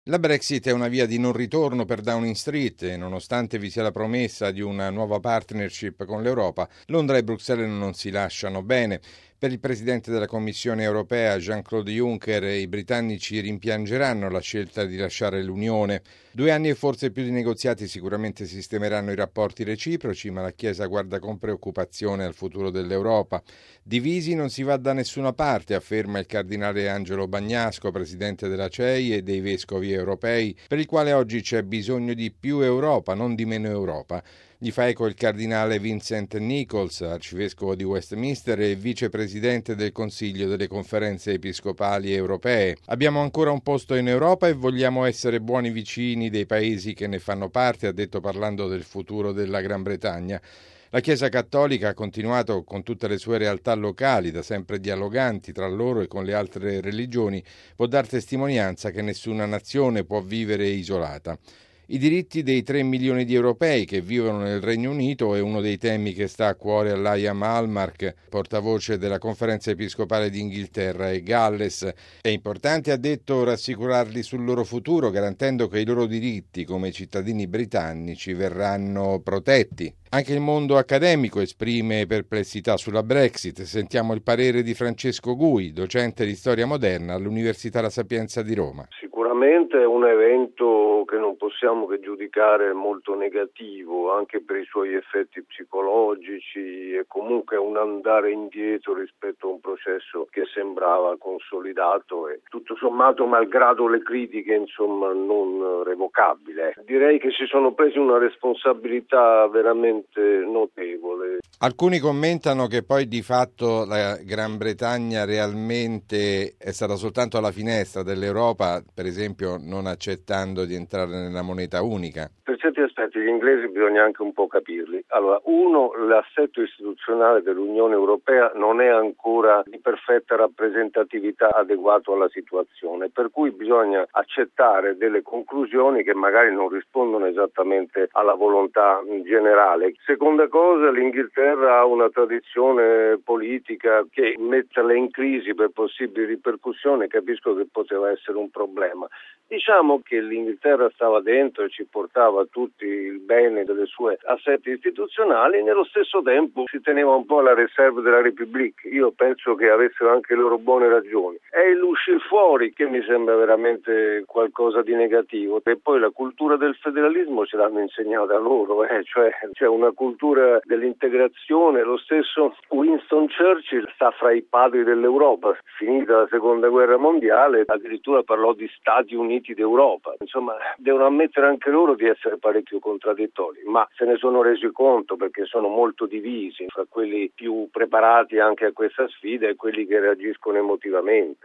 La Brexit è una via di non ritorno per Downing Street e nonostante vi sia la promessa di una nuova partnership con l'Europa, Londra e Bruxelles non si lasciano bene. Per il presidente della Commissione europea Jean-Claude Juncker, i britannici rimpiangeranno la scelta di lasciare l'Unione. 2 anni e forse più di negoziati sicuramente sistemeranno i rapporti reciproci, ma la Chiesa guarda con preoccupazione al futuro dell'Europa. Divisi non si va da nessuna parte, afferma il cardinale Angelo Bagnasco, presidente della CEI e dei vescovi europei, per il quale oggi c'è bisogno di più Europa, non di meno Europa. Gli fa eco il cardinale Vincent Nichols, arcivescovo di Westminster e vicepresidente del Consiglio delle Conferenze Episcopali Europee. Abbiamo ancora un posto in Europa e vogliamo essere buoni vicini dei paesi che ne fanno parte, ha detto parlando del futuro della Gran Bretagna. La Chiesa Cattolica ha continuato con tutte le sue realtà locali, da sempre dialoganti tra loro e con le altre religioni, può dar testimonianza che nessuna nazione può vivere isolata. I diritti dei 3 milioni di europei che vivono nel Regno Unito è uno dei temi che sta a cuore a Liam Hallmark, portavoce della Conferenza Episcopale d'Inghilterra e Galles. È importante, ha detto, rassicurarli sul loro futuro, garantendo che i loro diritti come cittadini britannici verranno protetti. Anche il mondo accademico esprime perplessità sulla Brexit. Sentiamo il parere di Francesco Gui, docente di storia moderna all'Università La Sapienza di Roma. Sicuramente è un evento che non possiamo che giudicare molto negativo, anche per i suoi effetti psicologici e comunque un andare indietro rispetto a un processo che sembrava consolidato e tutto sommato, malgrado le critiche, insomma, non revocabile. Direi che si sono presi una responsabilità veramente notevole. Alcuni commentano che poi di fatto la Gran Bretagna realmente è stata soltanto alla finestra dell'Europa, per esempio non accettando di entrare nella moneta unica. Per certi aspetti gli inglesi bisogna anche un po' capirli. Allora, uno, l'assetto istituzionale dell'Unione Europea non è ancora di perfetta rappresentatività adeguato alla situazione, per cui bisogna accettare delle conclusioni che magari non rispondono esattamente alla volontà generale. Seconda cosa, l'Inghilterra ha una tradizione politica che metterla in crisi per possibili ripercussioni, capisco che poteva essere un problema. Diciamo che l'Inghilterra stava dentro e ci portava tutti il bene delle sue assetti istituzionali e nello stesso tempo si teneva un po' alla riserva della Repubblica. Io penso che avessero anche loro buone ragioni. È l'uscir fuori che mi sembra veramente qualcosa di negativo. E poi la cultura del federalismo ce l'hanno insegnata loro, cioè c'è una cultura dell'integrazione. Lo stesso Winston Churchill sta fra i padri dell'Europa. Finita la seconda guerra mondiale addirittura parlò di Stati Uniti d'Europa. Insomma, devono ammettere anche loro di essere parecchio contraddittori, ma se ne sono resi conto perché sono molto divisi fra quelli più preparati anche a questa sfida e quelli che reagiscono emotivamente.